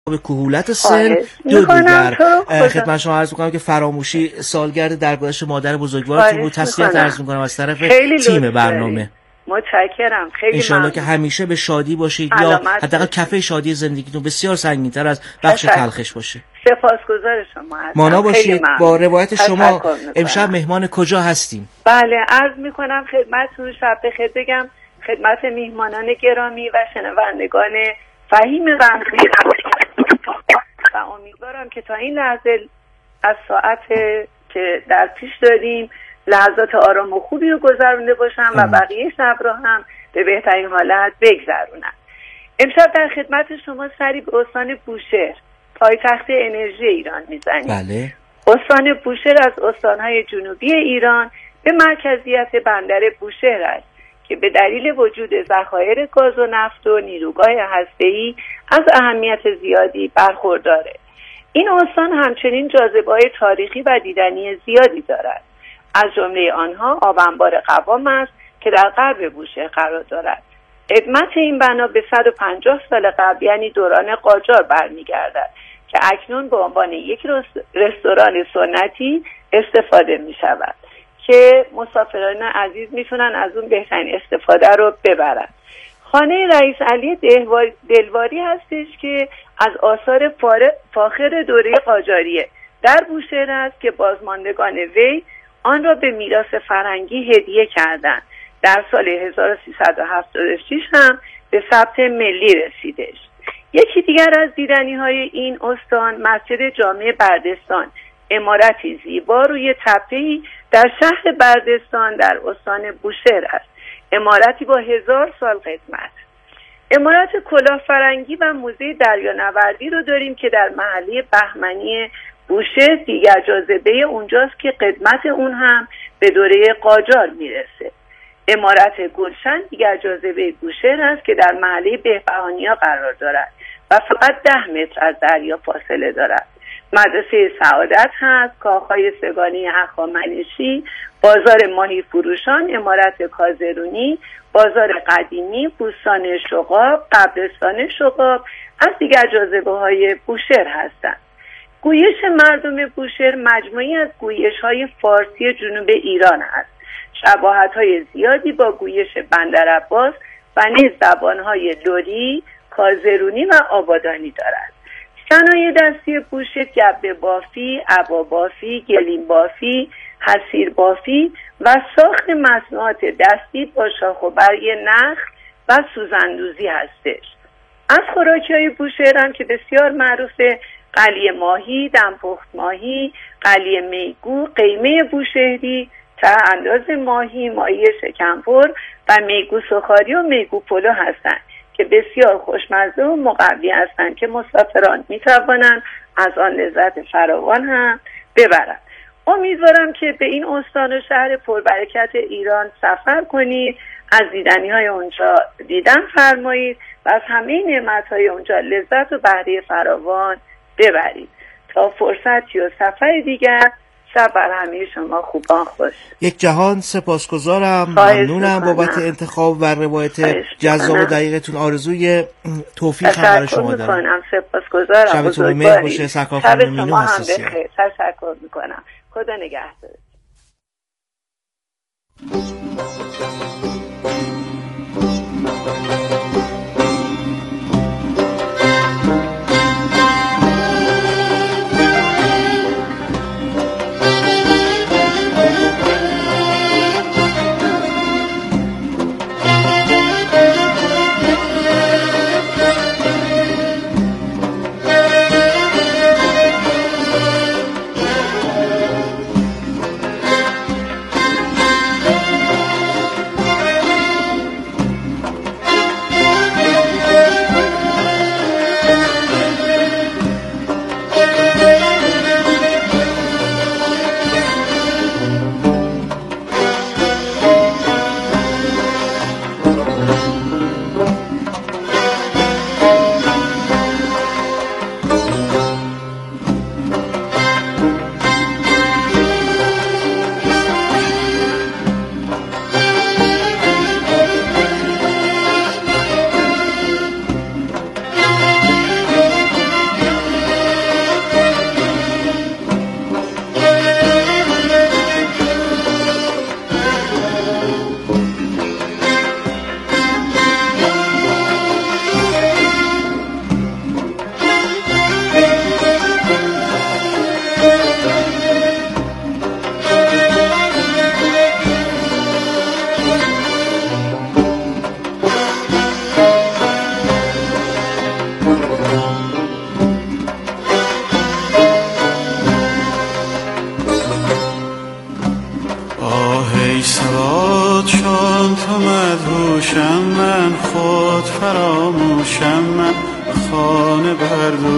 به کهولت سن. دو دیگر خدمت شما عرض می‌کنم که فراموشی سالگرد درگذشت مادر بزرگوارتون رو تسلیت عرض می‌کنم از طرف تیم برنامه. متشکرم. خیلی انشالله که همیشه به شادی باشید یا حداقل کفه شادی زندگیتون بسیار سنگین‌تر از بخش تلخش باشه. سپاسگزار شما هستم. مانا باشید. با روایت شما امشب مهمان کجا هستیم؟ بله عرض می‌کنم خدمتتون شب بخیر بگم خدمت میهمانان گرامی و شنوندگان فهیم برنامه و امیدوارم که تا این لحظه از ساعت که در پیش داریم لحظات آرام و خوبی رو گذرونده باشم و بقیه شب رو هم به بهترین حالت بگذرونم. امشب در خدمت شما سری به استان بوشهر پایتخت انرژی ایران میزنیم. بله. استان بوشهر از استانهای جنوبی ایران به مرکزیت بندر بوشهر است که به دلیل وجود ذخایر گاز و نفت و نیروگاه هسته‌ای از اهمیت زیادی برخورداره. این استان همچنین جاذبه‌های تاریخی و دیدنی زیادی دارد. از جمله آنها آب انبار قوام است که در غرب بوشهر قرار دارد. قدمت این بنا به 150 سال قبل یعنی دوران قاجار برمیگردد که اکنون به عنوان یک رستوران سنتی استفاده می شود که مسافران عزیز میتونن از اون بهترین استفاده رو ببرن. خانه رئیس علی دلواری هستش که از آثار فاخر دوره قاجاریه در بوشهر است که بازماندگان وی آن را به میراث فرهنگی هدیه کردند. در سال 1376 هم به ثبت ملی رسیدش. یکی دیگر از دیدنی‌های این استان مسجد جامع بردستان، عمارتی زیبا روی تپه‌ای در شهر بردستان در استان بوشهر است. عمارتی با 1000 سال قدمت. عمارت کلاهفرنگی و موزه دریانوردی رو داریم که در محله بهمنی بوشهر دیگر جاذبه اونجاست که قدمت اون هم به دوره قاجار میرسه. عمارت گلشن دیگر جاذبه بوشهر است که در محله بهبهانیا قرار دارد و فقط 10 متر از دریا فاصله دارد. مدرسه سعادت هست، کاخهای سگانی هخامنشی، بازار ماهی فروشان، عمارت کازرونی، بازار قدیمی، بوستان شقاب، قبرستان شقاب از دیگر جاذبه‌های بوشهر هستند. گویش مردم بوشهر مجموعی از گویش‌های فارسی جنوب ایران است. شباهت‌های زیادی با گویش بندرعباس و نیز زبان‌های لری، کازرونی و آبادانی دارد. صنایع دستی بوشهر گبه بافی، عبا بافی، گلیم بافی، حصیر بافی و ساخت مصنوعات دستی با شاخ و برگ نخل و سوزندوزی هستش. از خوراکی‌های بوشهر هم که بسیار معروفه قلیه ماهی، دمپخت ماهی، قلیه میگو، قیمه بوشهری، ته انداز ماهی، ماهی شکمپر و میگو سخاری و میگو پلو هستند که بسیار خوشمزه و مقوی هستند که مسافران میتوانند از آن لذت فراوان هم ببرند. امیدوارم که به این استان و شهر پربرکت ایران سفر کنید، از دیدنی‌های اونجا دیدن فرمایید و از همه نعمت‌های اونجا لذت و بهره فراوان ببرید. تا فرصتی و سفر دیگر شب بر همه شما خوبان خوش. یک جهان سپاسگزارم، ممنونم بابت انتخاب و روایت جذاب و دقیقتون. آرزوی توفیق هم برای شما دارم. سپاسگزارم. شبتون مهر باشه. سرکار خانم مینو حساسی. تشکر میکنم. خدا نگهدار.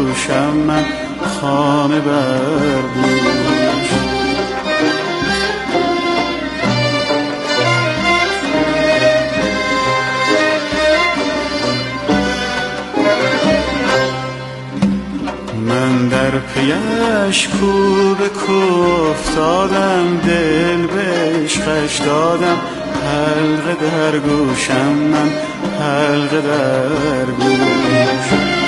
گوشم من خانه بر دوش. من در پیش کو به کو افتادم، دل به عشقش دادم، حلقه در گوشم من حلقه در گوش.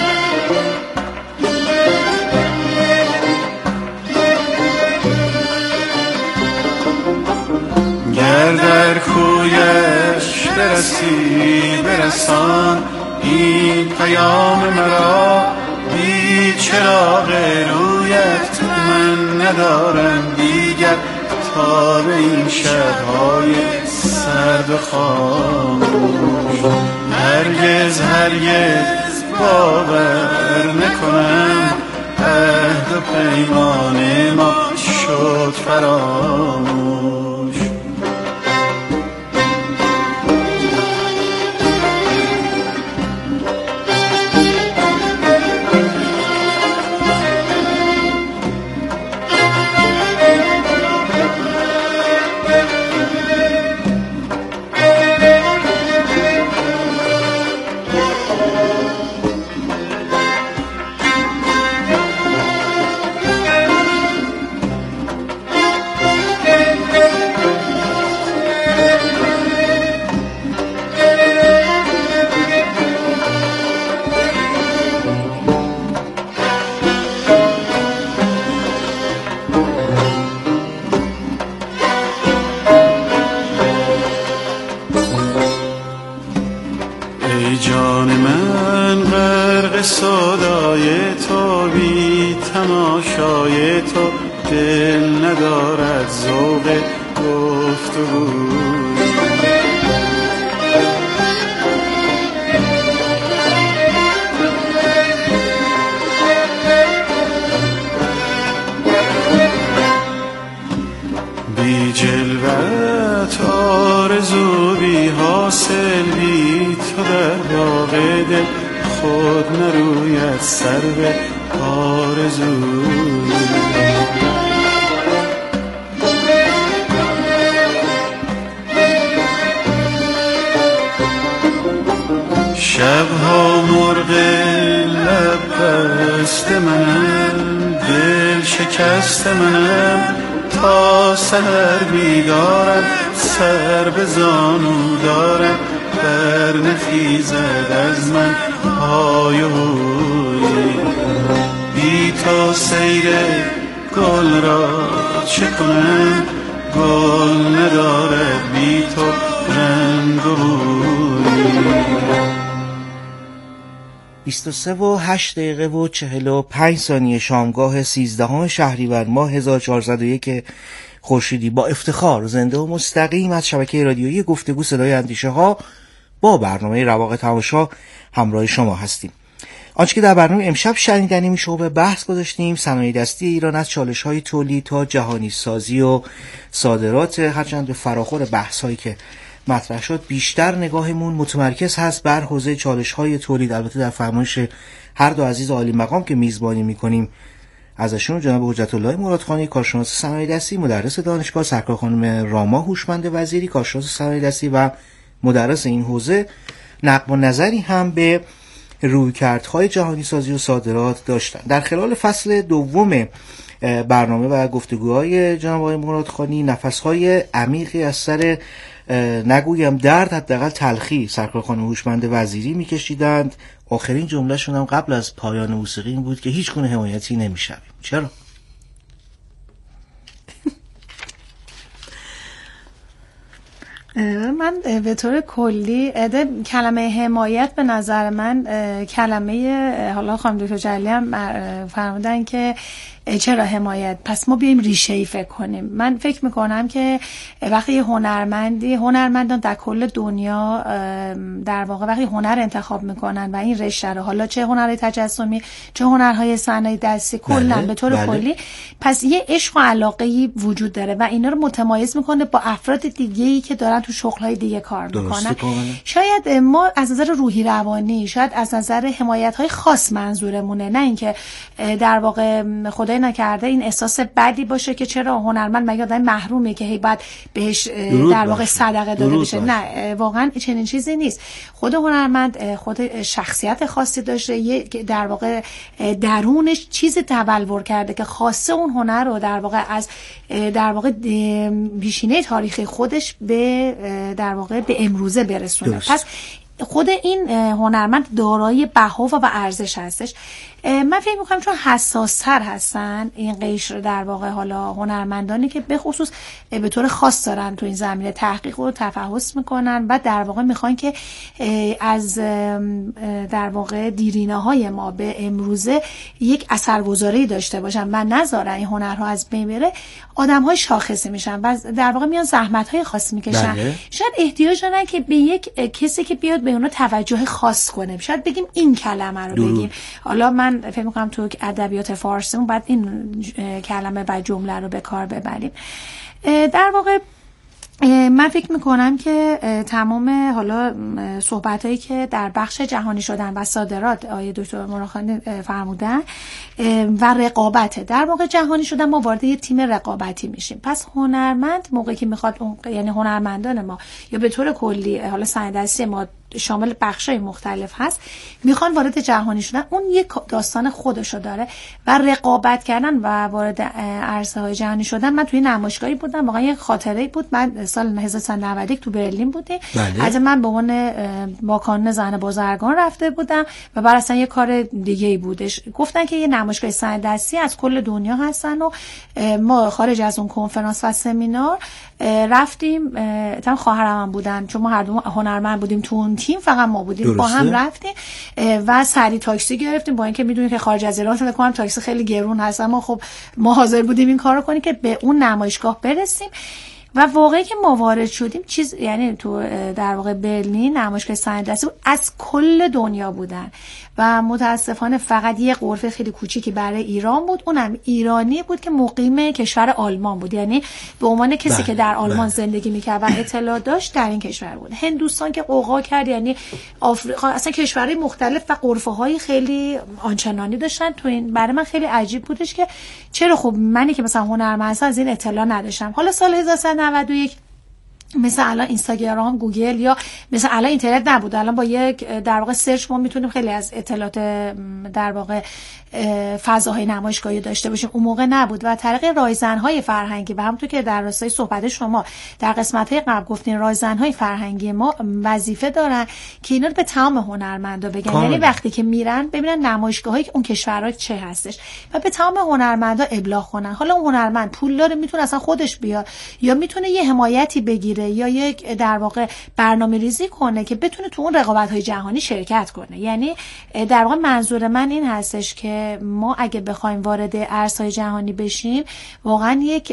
گر در کویش برسی برسان این پیام مرا، بی چراغ رویت من ندارم دیگر تا به این شب‌های سرد و خاموش. هرگز هرگز باور نکنم عهد و پیمان ما شد فراموش. ای جان من غرق سودای تو، بی تماشای تو دل ندارد ذوق گفتگوی. بی جلوت آرزو بی حاصل، بی تو در باغ دل خود نروید سر به آرزوی. شبها مرغ لب بست منم، دل شکست منم، تا سحر بیدارم، سر به زانو دارم، بر نخیزد از من های و هوی. بی تو سیر گل را چه کنم، گل ندارد بی تو رنگ و بوی. 23:08:45 شامگاه 13 شهریور ماه 1401 خورشیدی با افتخار زنده و مستقیم از شبکه رادیویی گفتگو صدای اندیشه ها با برنامه رواق تماشا همراه شما هستیم. آنچه که در برنامه امشب شنیدنی میشه و به بحث گذاشتیم صنایع دستی ایران از چالش‌های تولید تا جهانی سازی و صادرات، هرچند به فراخور بحث‌هایی که مطرح شد بیشتر نگاهمون متمرکز هست بر حوزه چالش‌های تولید، البته در فرمایش هر دو عزیز عالی مقام که میزبانی می‌کنیم ازشون، جناب حجت الله مرادخانی کارشناس صنایع دستی مدرس دانشگاه، سرکار خانم راما هوشمند وزیری کارشناس صنایع دستی و مدرس این حوزه، نقد و نظری هم به رویکردهای جهانی سازی و صادرات داشتن. در خلال فصل دوم برنامه و گفتگوهای جناب آقای مرادخانی نفس‌های عمیقی از سر نگویم درد، حداقل تلخی سرکار خانم هوشمند وزیری میکشیدند. آخرین جملهشون هم قبل از پایان موسیقی این بود که هیچ گونه حمایتی نمیشویم. چرا؟ من به طور کلی کلمه حمایت به نظر من کلمه، حالا خانم دکتر جلیلی هم فرمودن که چرا حمایت، پس ما بیایم ریشه‌ای فکر کنیم. من فکر میکنم که وقتی هنرمندان در کل دنیا در واقع وقتی هنر انتخاب میکنن و این رشته رو، حالا چه هنرهای تجسمی چه هنرهای صنایع دستی کلا به طور کلی، پس یه عشق و علاقه‌ای وجود داره و اینا رو متمایز میکنه با افراد دیگه‌ای که دارن تو شغل‌های دیگه کار میکنن. شاید ما از نظر روحی روانی، شاید از نظر حمایت‌های خاص منظورمونه، نه اینکه در واقع خدای نکرده این احساس بدی باشه که چرا هنرمند مگه آدم محرومه که هی بعد بهش در واقع صدقه داده بشه. نه، واقعا چنین چیزی نیست. خود هنرمند خود شخصیت خاصی داشته، یه در واقع درونش چیزی تبلور کرده که خاصه اون هنر رو در واقع از در واقع پیشینه تاریخی خودش به در واقع به امروزه برسونه. پس خود این هنرمند دارای بها و ارزش هستش. من فکر می‌کنم چون حساس‌تر هستن این قشر در واقع حالا هنرمندانی که به خصوص به طور خاص دارن تو این زمینه تحقیق و تفحص میکنن و در واقع میخوان که از در واقع دیرینه‌های ما به امروزه یک اثرگذاری داشته باشن و نذارن این هنرها از بین بره، آدم‌های شاخصی میشن و در واقع میان زحمت‌های خاص میکشن. شاید احتیاج دارن که به یک کسی که بیاد به اونا توجه خاص کنه، شاید بگیم این کلمه رو بگیم. حالا من فکر می‌کنم تو ادبیات فارسیمون باید این کلمه و جمله رو به کار ببریم. در واقع من فکر میکنم که تمام حالا صحبتایی که در بخش جهانی شدن و صادرات آیه دکتر مراخانی فرمودن و رقابته، در واقع جهانی شدن ما وارد یه تیم رقابتی میشیم. پس هنرمند موقعی که میخواد یعنی هنرمندان ما یا به طور کلی حالا صنعت دستی ما شامل بخشای مختلف هست، میخوان وارد جهانی شدن، اون یک داستان خودشو داره و رقابت کردن و وارد عرصه‌های جهانی شدن. من توی نمایشگاهی بودم، واقعا یک خاطره‌ای بود. من سال 1991 تو برلین بودیم. از من به عنوان با کانون زن بازرگان رفته بودم و بعد اصلا یه کار دیگه‌ای بودش. گفتن که یه نمایشگاه صنعت دستی از کل دنیا هستن و ما خارج از اون کنفرانس و سمینار رفتیم. تام خواهرام بودن، چون ما هر دو هنرمند بودیم تو اون تیم، فقط ما بودیم. درسته. با هم رفتیم و سری تاکسی گرفتیم، با اینکه میدونیم که خارج از ایران فکر کنم تاکسی خیلی گرون هست، اما خب ما حاضر بودیم این کارو کنیم که به اون نمایشگاه برسیم. و واقعی که ما وارد شدیم چیز یعنی تو در واقع برلین نمایشگاه صنعت دستی از کل دنیا بودن و متاسفانه فقط یه غرفه خیلی کوچیکی برای ایران بود، اونم ایرانی بود که مقیم کشور آلمان بود، یعنی به عنوان کسی که در آلمان زندگی میکرد و اطلاع داشت در این کشور بود. هندوستان که قوقا کرد، یعنی آفریقا، اصلا کشورهای مختلف و غرفه‌های خیلی آنچنانی داشتن. تو این برای من خیلی عجیب بودش که چرا خب منی که مثلا هنرمند از این اطلاع نداشتم. حالا سال 1991 مثل الان اینستاگرام، گوگل یا مثل الان اینترنت نبود. الان با یک در واقع سرچ ما میتونیم خیلی از اطلاعات در واقع فضاهای نمایشگاهی داشته باشیم. اون موقع نبود و طریق رایزن‌های فرهنگی و همونطور که در راستای صحبت شما در قسمت‌های قبل گفتین، رایزن‌های فرهنگی ما وظیفه دارن که اینا رو به تمام هنرمندا بگن. یعنی وقتی که میرن ببینن نمایشگاهایی که اون کشورها چه هستش و به تمام هنرمندا ابلاغ کنن. حالا اون هنرمند پول داره، میتونه اصلا خودش بیاد یا میتونه یه حمایتی بگیره یا یک در واقع برنامه‌ریزی کنه که بتونه تو اون رقابت‌های جهانی شرکت کنه. یعنی در واقع منظور من این هستش که ما اگه بخوایم وارد عرصه‌های جهانی بشیم، واقعا یک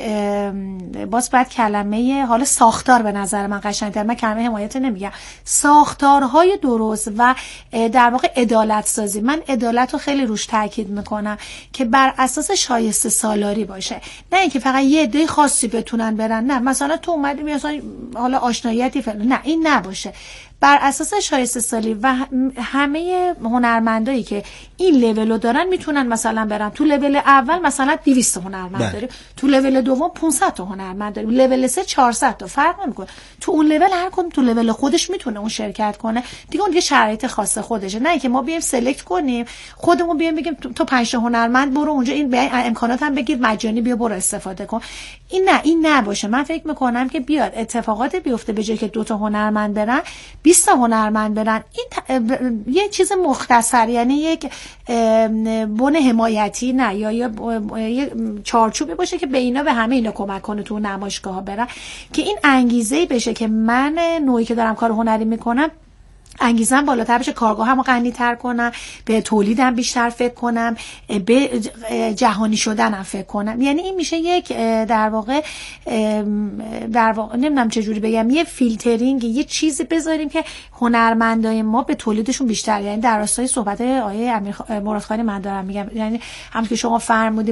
باز باید کلمه حالا ساختار به نظر من قشنگ‌تر، من کلمه حمایت نمیگم، ساختارهای درست و در واقع عدالت سازی. من عدالت رو خیلی روش تاکید میکنم که بر اساس شایسته سالاری باشه، نه اینکه فقط یه عده خاصی بتونن برن. نه مثلا تو اومدی مثلا حالا آشناییتی فلان، نه این نباشه. بر اساس شایسته سالی و همه هنرمندایی که این لولو دارن میتونن مثلا برن تو لول اول مثلا 200 هنرمند داریم، تو لول دوم 500 تا هنرمند داریم، لول 3 400 تا، فرق نمیکنه. تو اون لول هر کدوم تو لول خودش میتونه اون شرکت کنه دیگه. اون یه شرایط خاص خودشه، نه اینکه ما بیایم سلکت کنیم خودمون بیایم بگیم تو 5 تا هنرمند برو اونجا، این امکانات هم بگیر مجانی بیا برو استفاده کن. این نه، این نباشه. من فکر میکنم که بیاد اتفاقات بیفته، به جای که 2 تا هنرمند برن 20 تا هنرمند برن. این یه چیز مختصر، یعنی یک بن حمایتی نه، یا یه چارچوبی باشه که به اینا به همه اینا کمک کنه تو نمایشگاه‌ها برن، که این انگیزه بشه که من نوعی که دارم کار هنری میکنم انگیزم بالاتر بشه، کارگاهمو غنی‌تر کنم، به تولیدم بیشتر فکر کنم، به جهانی شدنم فکر کنم. یعنی این میشه یک در واقع نمیدونم چجوری بگم، یه فیلترینگ، یه چیزی بذاریم که هنرمندای ما به تولیدشون بیشتر، یعنی در راستای صحبت آیه مرادخانی من دارم میگم، یعنی هم که شما فرمودید ما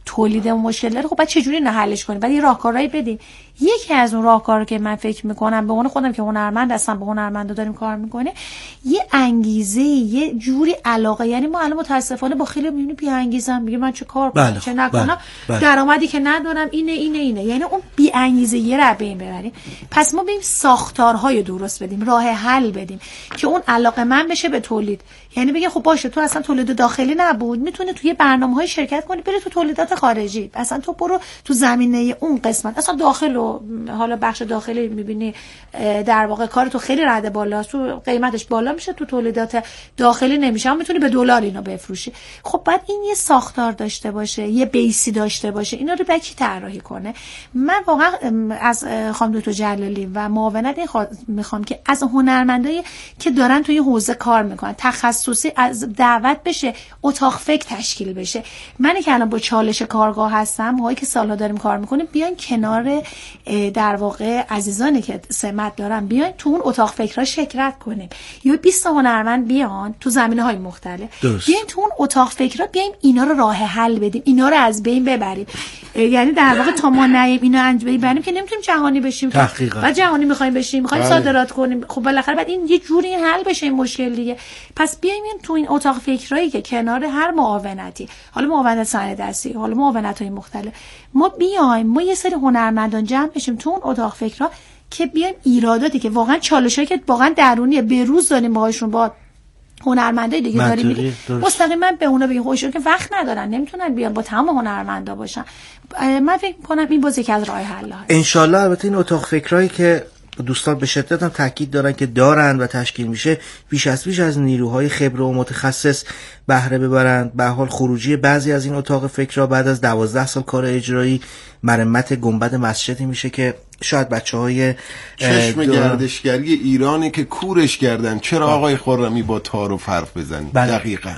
تولید مشکل داره، خب بعد چجوری اینو حلش کنیم؟ بعد یه راهکارهایی بدیم. یکی از اون راهکارا که من فکر میکنم به اون خودم که هنرمند هستم، با هنرمندا داریم کار میکنه، یه انگیزه، یه جوری علاقه. یعنی ما الان متاسفانه با خیلی میبینیم بی انگیزم، میگه من چه کار کنم چه نکنم، درآمدی که ندارم اینه. یعنی اون بی انگیزه یه رو بین ببریم. پس ما بریم ساختارهای درست بدیم، راه حل بدیم که اون علاقه من بشه به تولید. یعنی بگه خب باشه تو اصلا تولید داخلی نبود، میتونی توی برنامه‌های شرکت کنی، بری تو تولیدات خارجی، اصلا تو برو تو زمینه اون قسمت، اصلا داخل و حالا بخش داخلی میبینی در واقع کار تو خیلی رده بالاست، تو قیمتش بالا میشه، تو تولیدات داخلی نمیشه، میتونی به دلار اینو بفروشی. خب بعد این یه ساختار داشته باشه، یه بیسی داشته باشه، اینا رو کی طراحی کنه؟ من واقعا از خانم دکتر جلالی و معاونت میخوام که از هنرمندایی که دارن توی حوزه کار میکنن تخصصی از دعوت بشه، اتاق فکر تشکیل بشه. من که الان با چالش کارگاه هستم، هایی که سالها داریم کار میکنیم، بیاین کنار در واقع عزیزانی که سمت دارن، بیاین تو اون اتاق فکرها شرکت کنیم، یا 20 هنرمند بیان تو زمینه‌های مختلف، بیاین تو اون اتاق فکرها بیایم اینا رو راه حل بدیم، اینا رو از بین ببریم. یعنی در واقع تا ما نیم اینا انجام ببریم که نمیتونیم جهانی بشیم. بعد جهانی میخوایم بشیم، میخوایم صادرات کنیم، خب بالاخره بعد این یه جوری حل بشه این مشکل دیگه. پس بیایم تو این اتاق فکرایی که کنار هر معاونتی، حالا معاونت صنایع دستی، حالا معاونت‌های مختلف، ما بیایم، ما یه سری هنرمندان جمع بشیم تو اون اتاق فکرها که بیایم ایراداتی که واقعا چالشایی که واقعا درونیه به روز داریم باهاشون با هنرمندای دیگه داریم میگیم، مستقیما به اونا بگیم خوشو که وقت ندارن، نمیتونن بیان با تمام هنرمندا باشن. من فکر می‌کنم این باز یکی از راه حل‌ها هست. ان شاءالله. البته این اتاق فکرایی که دوستان به شدت هم تاکید دارن که دارن و تشکیل میشه، بیش از نیروهای خبره و متخصص بهره ببرن. به حال خروجی بعضی از این اتاق فکرها بعد از 12 سال کار اجرایی مرمت گنبد مسجدی میشه که شاید بچهای چشم گردشگری ایرانی که کورش کردن. چرا آقای خرمی با تار و فرق بزنید؟ دقیقاً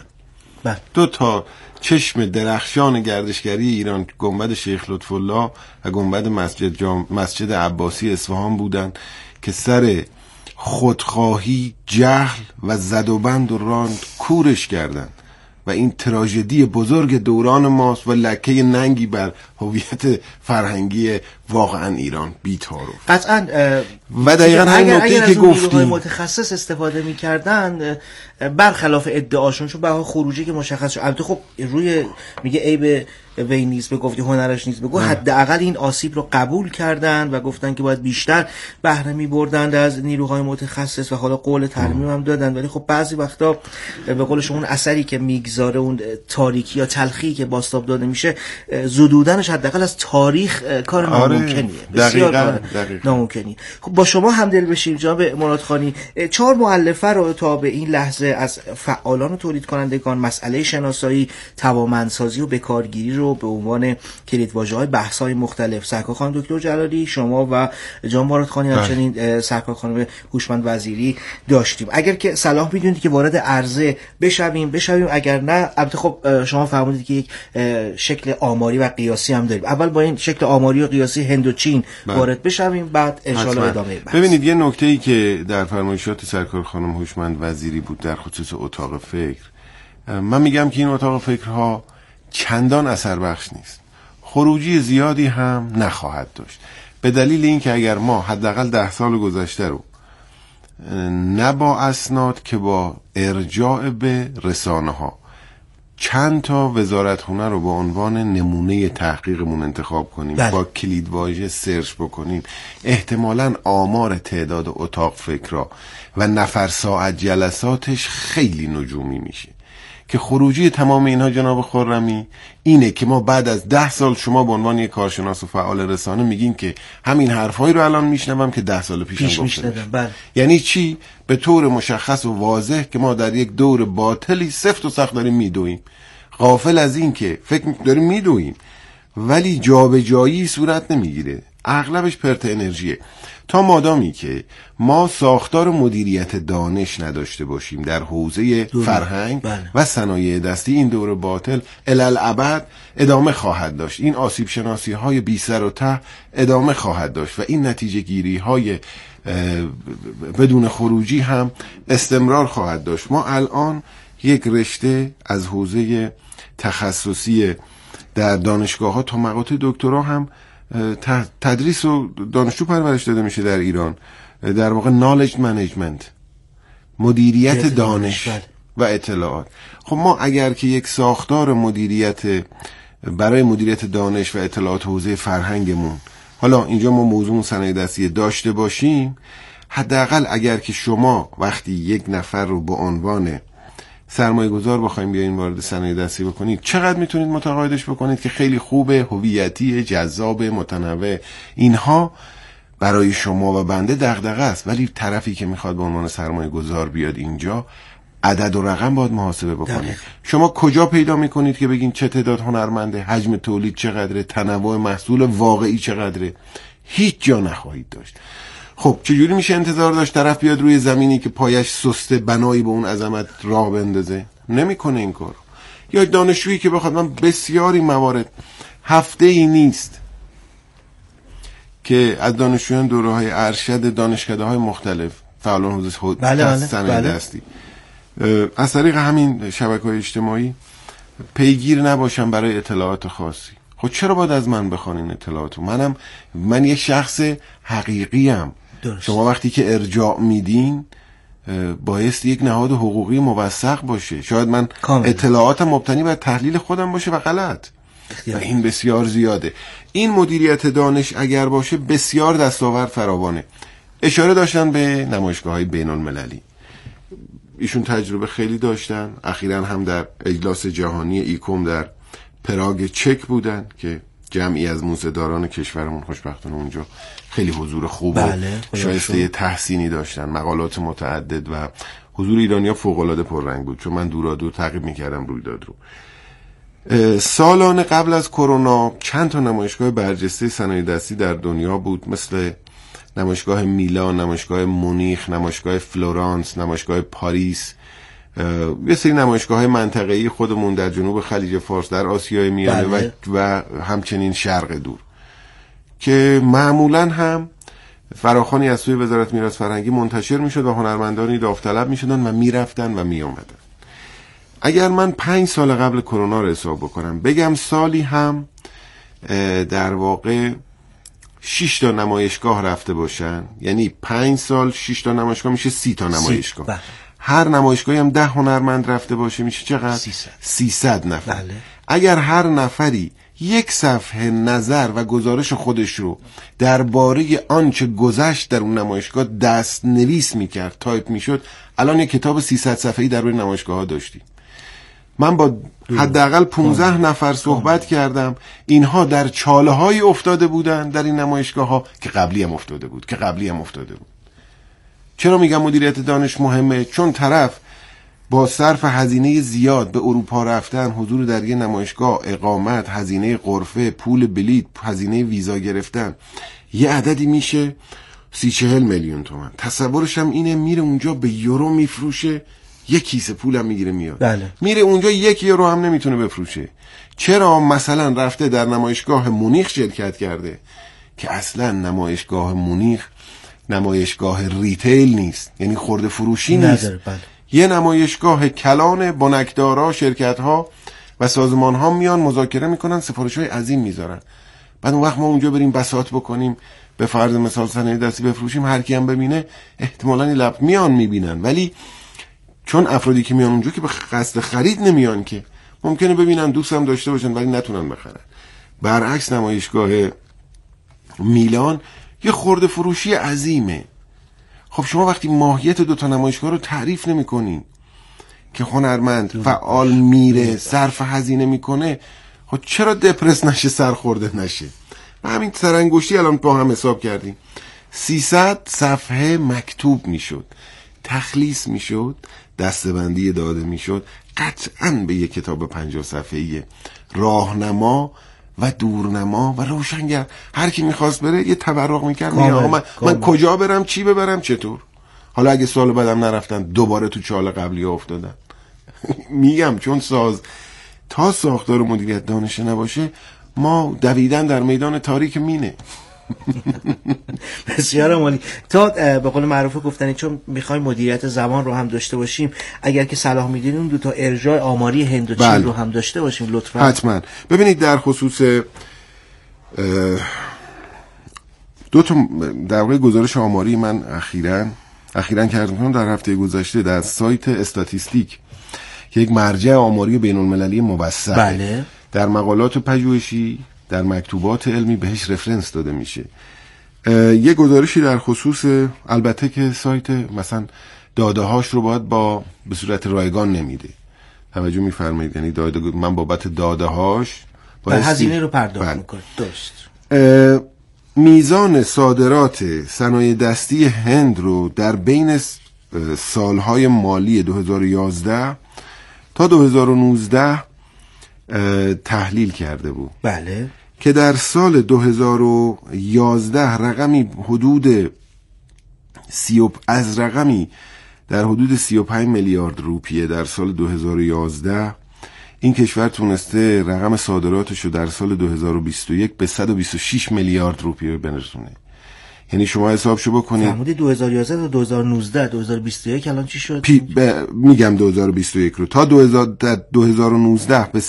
دو تا چشم درخشان گردشگری ایران، گنبد شیخ لطف‌الله و گنبد مسجد عباسی اصفهان بودن که سر خودخواهی، جهل و زد و بند و راند کورش کردن و این تراژدی بزرگ دوران ماست و لکه ننگی بر هویت فرهنگی واقعا ایران بی‌تعارف. قطعاً. و دقیقاً همین نکته که گفتیم متخصص استفاده می‌کردن برخلاف ادعاشون، چون به خروجی که مشخص شد. البته خب روی میگه عیب وی نیست به گفتی هنرش نیست بگو، حداقل این آسیب رو قبول کردن و گفتن که باید بیشتر بهره می‌بردند از نیروهای متخصص و حالا قول ترمیم هم دادن. ولی خب بعضی وقتا به قول شما اون اثری که میگذاره، اون تاریکی یا تلخی که بازتاب داده میشه، زدودنش حداقل از تاریخ کار ناممکنیه. بسیار ناممکنی. خب با شما همدل بشیم جناب مرادخانی. 4 مؤلفه رو تا به این لحظه از فعالان و تولید کنندگان مسئله شناسایی، توانمندسازی و بکارگیری رو به عنوان کلیدواژه‌های بحث‌های مختلف سرکار خانم دکتر جلالی، شما و جناب مرادخانی، همچنین سرکار خانم هوشمند وزیری داشتیم. اگر که صلاح می‌دونید که وارد عرضه بشویم، اگر نه البته خب شما فرمودید که یک شکل آماری و قیاسی هم داریم. اول با این شکل آماری و قیاسی هند و چین وارد بشویم، بعد ان شاءالله ادامه بحث. ببینید یه نکته‌ای که در فرمایشات سرکار خانم هوشمند وزیری بود در خصوص اتاق فکر، من میگم که این اتاق فکرها چندان اثر بخش نیست، خروجی زیادی هم نخواهد داشت، به دلیل اینکه اگر ما حداقل 10 سال گذشته رو نه با اسناد که با ارجاع به رسانه ها چند تا وزارتخونه رو به عنوان نمونه تحقیقمون انتخاب کنیم، با کلیدواژه سرچ بکنیم، احتمالاً آمار تعداد اتاق فکرها و نفر ساعت جلساتش خیلی نجومی میشه که خروجی تمام اینها جناب خرمی اینه که ما بعد از 10 سال شما به عنوان یک کارشناس و فعال رسانه میگین که همین حرفایی رو الان میشنوم که 10 سال پیشم گفتم. یعنی چی؟ به طور مشخص و واضح که ما در یک دور باطلی سفت و سخت داریم میدویم، غافل از این که فکر داریم میدویم ولی جابجایی صورت نمیگیره، اغلبش پرت انرژیه. تا مادامی که ما ساختار مدیریت دانش نداشته باشیم در حوزه فرهنگ و صنایع دستی، این دور باطل الالعبد ادامه خواهد داشت، این آسیب شناسی های بی سر و ته ادامه خواهد داشت و این نتیجه گیری های بدون خروجی هم استمرار خواهد داشت. ما الان یک رشته از حوزه تخصصی در دانشگاه ها تا مقاطع دکترا هم تدریس و دانشجو پرورش داده میشه در ایران، در واقع نالج منیجمنت، مدیریت دانش و اطلاعات. خب ما اگر که یک ساختار مدیریت برای مدیریت دانش و اطلاعات حوزه فرهنگمون، حالا اینجا ما موضوع صنایع دستی داشته باشیم، حداقل اگر که شما وقتی یک نفر رو به عنوان سرمایه گذار بخوایم بیاین وارد صنایع دستی بکنید، چقدر میتونید متقاعدش بکنید که خیلی خوبه، هویتی، جذاب، متنوع، اینها برای شما و بنده دغدغه است، ولی طرفی که میخواد به عنوان سرمایه گذار بیاد اینجا، عدد و رقم باید محاسبه بکنید. شما کجا پیدا میکنید که بگین چه تعداد هنرمنده، حجم تولید چقدره، تنوع محصول واقعی چقدره؟ هیچ جا نخواهید داشت. خب چجوری میشه انتظار داشت طرف بیاد روی زمینی که پایش سسته بنایی به اون عظمت راه بندازه؟ نمیکنه این کار. یا دانشجویی که بخواد، من بسیاری موارد هفته ای نیست که از دانشجویان دوره‌های ارشد دانشکده‌های مختلف فعالان حوزه صنایع دستی از طریق همین شبکه‌های اجتماعی پیگیر نباشم برای اطلاعات خاصی. خب چرا باید از من بخوان این اطلاعاتو؟ من یک شخص حقیقیم. شما وقتی که ارجاع میدین بایست یک نهاد حقوقی موثق باشه. شاید من اطلاعاتم مبتنی بر تحلیل خودم باشه و غلط، و این بسیار زیاده. این مدیریت دانش اگر باشه بسیار دستاورد فراوانه. اشاره داشتن به نمایشگاه‌های بین‌المللی، ایشون تجربه خیلی داشتن. اخیراً هم در اجلاس جهانی ایکوم در پراگ چک بودن که جمعی از موزه‌داران کشورمون خوشبختانه اونجا خیلی حضور خوب و شایسته تحسینی داشتن، مقالات متعدد، و حضور ایرانی‌ها فوق‌العاده پررنگ بود، چون من دورادور تعقیب می‌کردم رویداد رو. سالانه قبل از کرونا چند تا نمایشگاه برجسته صنایع دستی در دنیا بود، مثل نمایشگاه میلان، نمایشگاه مونیخ، نمایشگاه فلورانس، نمایشگاه پاریس، یه سری نمایشگاه‌های منطقه‌ای خودمون در جنوب خلیج فارس، در آسیای میانه و همچنین شرق دور، که معمولاً هم فراخوانی از سوی وزارت میراث فرهنگی منتشر میشد و هنرمندانی داوطلب میشدن و میرفتن و میآمدن. اگر من 5 سال قبل کرونا رو حساب بکنم، بگم سالی هم در واقع 6 تا نمایشگاه رفته باشن، یعنی 5 سال 6 تا نمایشگاه میشه 30 تا نمایشگاه. هر نمایشگاهی هم 10 هنرمند رفته باشه، میشه چقدر؟ 300 نفر. اگر هر نفری یک صفحه نظر و گزارش خودش رو درباره آنچه گذشت در اون نمایشگاه دست نویس میکرد، تایپ میشد، الان یک کتاب 300 صفحه‌ای درباره نمایشگاه ها داشتیم. من با حداقل 15 نفر صحبت کردم، اینها در چاله های افتاده بودن در این نمایشگاه ها که قبلی هم افتاده بود. چرا میگم مدیریت دانش مهمه؟ چون طرف با صرف هزینه زیاد به اروپا رفتن، حضور در یه نمایشگاه، اقامت، هزینه غرفه، پول بلیط، هزینه ویزا گرفتن، یه عددی میشه 30-40 میلیون تومان. تصورش هم اینه میره اونجا به یورو میفروشه، یک کیسه پولم میگیره میاد. میره اونجا 1 یورو هم نمیتونه بفروشه. چرا؟ مثلا رفته در نمایشگاه مونیخ شرکت کرده که اصلا نمایشگاه مونیخ نمایشگاه ریتیل نیست، یعنی خرده فروشی نیست. یه نمایشگاه کلان، بنکدارا، شرکت ها و سازمان ها میان مذاکره میکنن، سفارش های عظیم میذارن. بعد اون وقت ما اونجا بریم بساط بکنیم، به فرض مثال صنایع دستی بفروشیم، هر کی هم ببینه احتمالاً لب میان میبینن، ولی چون افرادی که میان اونجا که به قصد خرید نمیان، که ممکنه ببینن دوست هم داشته باشن ولی نتونن بخرن. برعکس نمایشگاه میلان یه خرده فروشی عظیمه. خب شما وقتی ماهیت 2 تا نمایشگاه رو تعریف نمی‌کنین که هنرمند فعال میره صرف هزینه میکنه، خب چرا دپرس نشه، سرخورده نشه؟ همین سرانگشتی الان با هم حساب کردیم، 300 صفحه مکتوب میشد، تخلیص میشد، دسته‌بندی داده میشد، قطعاً به یک کتاب 50 صفحه‌ای راهنما و دورنما و روشنگر هر کی میخواست بره یه تبرق میکرد، من کجا برم، چی ببرم، چطور. حالا اگه سال بعدم نرفتن دوباره تو چاله قبلی افتادن. میگم چون تا ساختار مدیریت دانش نباشه، ما دویدن در میدان تاریک مینه. بسیار عالی. تا به قول معروف گفتنی چون میخوایم مدیریت زمان رو هم داشته باشیم، اگر که صلاح میدین اون دو تا ارجاع آماری هند و چین رو هم داشته باشیم لطفا. حتما. ببینید در خصوص دو تا در واقع گزارش آماری من اخیراً کردم در هفته گذشته در سایت استاتیستیک که یک مرجع آماری بین‌المللی موثق، بله، در مقالات پژوهشی، در مکتوبات علمی بهش رفرنس داده میشه. یه گزارشی در خصوص، البته که سایت مثلا داده هاش رو باید به صورت رایگان نمیده، توجه میفرمایید، یعنی من بابت داده هاش هزینه رو پرداخت میکنم. درست. میزان صادرات صنایع دستی هند رو در بین سالهای مالی 2011 تا 2019 تحلیل کرده بود. بله. که در سال 2011 رقمی در حدود 35 میلیارد روپیه در سال 2011 این کشور تونسته رقم صادراتش رو در سال 2021 به 126 میلیارد روپیه برسونه. یعنی شما حسابشو بکنید. فرمودید 2011 تا 2019 2021 الان چی شد؟ میگم 2021 رو تا 2019 به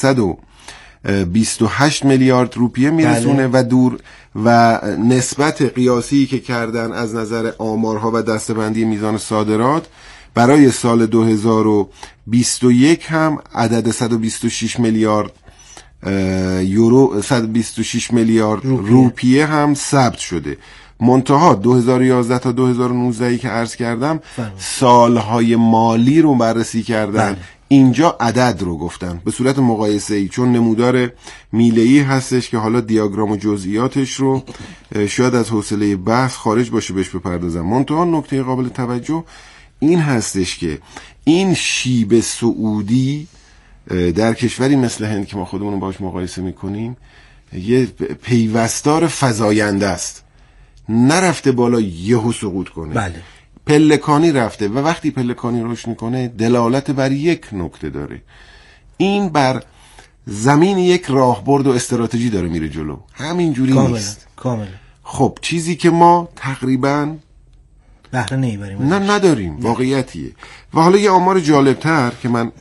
128 میلیارد روپیه میرسونه. بله. و نسبت قیاسی که کردن از نظر آمارها و دسته‌بندی میزان صادرات برای سال 2021 هم عدد 126 میلیارد یورو 126 میلیارد روپیه هم ثبت شده. منتها 2011 تا 2019 که عرض کردم سالهای مالی رو بررسی کردن. اینجا عدد رو گفتن به صورت مقایسه‌ای، چون نمودار میله‌ای هستش که حالا دیاگرام و جزئیاتش رو شاید از حوصله بحث خارج باشه بهش بپردازم. منتها نکته قابل توجه این هستش که این شیب سعودی در کشوری مثل هند که ما خودمون رو باش مقایسه میکنیم یه پیوستار فزاینده است، نرفته بالا یهو سقوط کنه. بله. پلکانی رفته و وقتی پلکانی رشد میکنه دلالت بر یک نکته داره، این بر زمین یک راهبرد و استراتژی داره میره جلو، همینجوری نیست. کاملا. خب چیزی که ما تقریبا بهره نمیبریم نداریم واقعیتیه. و حالا یه آمار جالبتر که من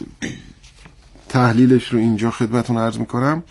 تحلیلش رو اینجا خدمتتون عرض میکنم.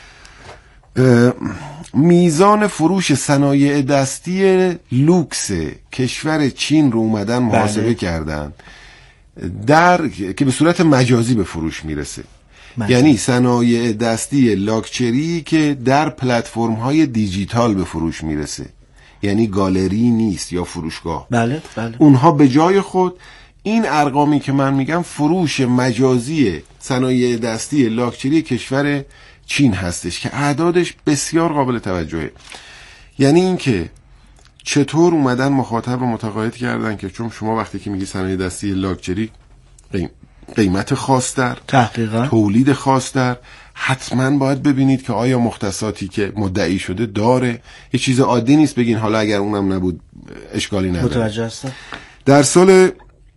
میزان فروش صنایع دستی لوکس کشور چین رو اومدن محاسبه کردن که به صورت مجازی به فروش میرسه. یعنی صنایع دستی لاکچری که در پلتفرم های دیجیتال به فروش میرسه، یعنی گالری نیست یا فروشگاه. بله. اونها به جای خود این ارقامی که من میگم فروش مجازی صنایع دستی لاکچری کشور چین هستش که اعدادش بسیار قابل توجهه. یعنی این که چطور اومدن مخاطب رو متقاعد کردن که چون شما وقتی که میگی صنایع دستی لاکچری قیمت خاص در تحقیقا تولید خاص در، حتما باید ببینید که آیا مختصاتی که مدعی شده داره. یه چیز عادی نیست بگین حالا اگر اونم نبود اشکالی نداره. متوجه هستم. در سال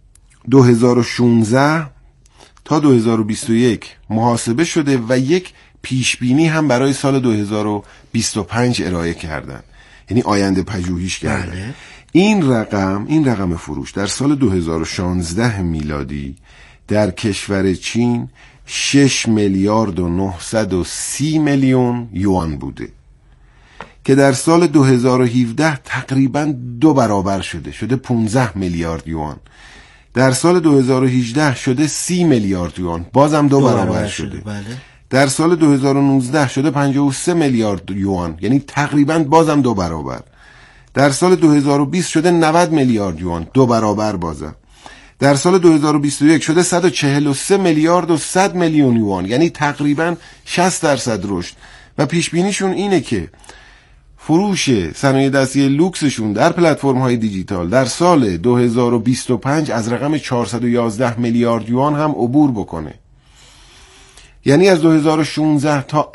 2016 تا 2021 محاسبه شده و یک پیشبینی هم برای سال 2025 ارائه کردن، یعنی آینده پژوهیش کردن. بله. این رقم فروش در سال 2016 میلادی در کشور چین 6 میلیارد و 930 میلیون یوان بوده که در سال 2017 تقریبا 2 برابر شده 15 میلیارد یوان. در سال 2018 شده 30 میلیارد یوان، بازم 2 برابر شده. بله. در سال 2019 شده 53 میلیارد یوان، یعنی تقریبا بازم 2 برابر. در سال 2020 شده 90 میلیارد یوان، 2 برابر بازم. در سال 2021 شده 143 میلیارد و 100 میلیون یوان، یعنی تقریبا 60% رشد. و پیش بینیشون اینه که فروش صنایع دستی لوکسشون در پلتفرم های دیجیتال در سال 2025 از رقم 411 میلیارد یوان هم عبور بکنه. یعنی از 2016 تا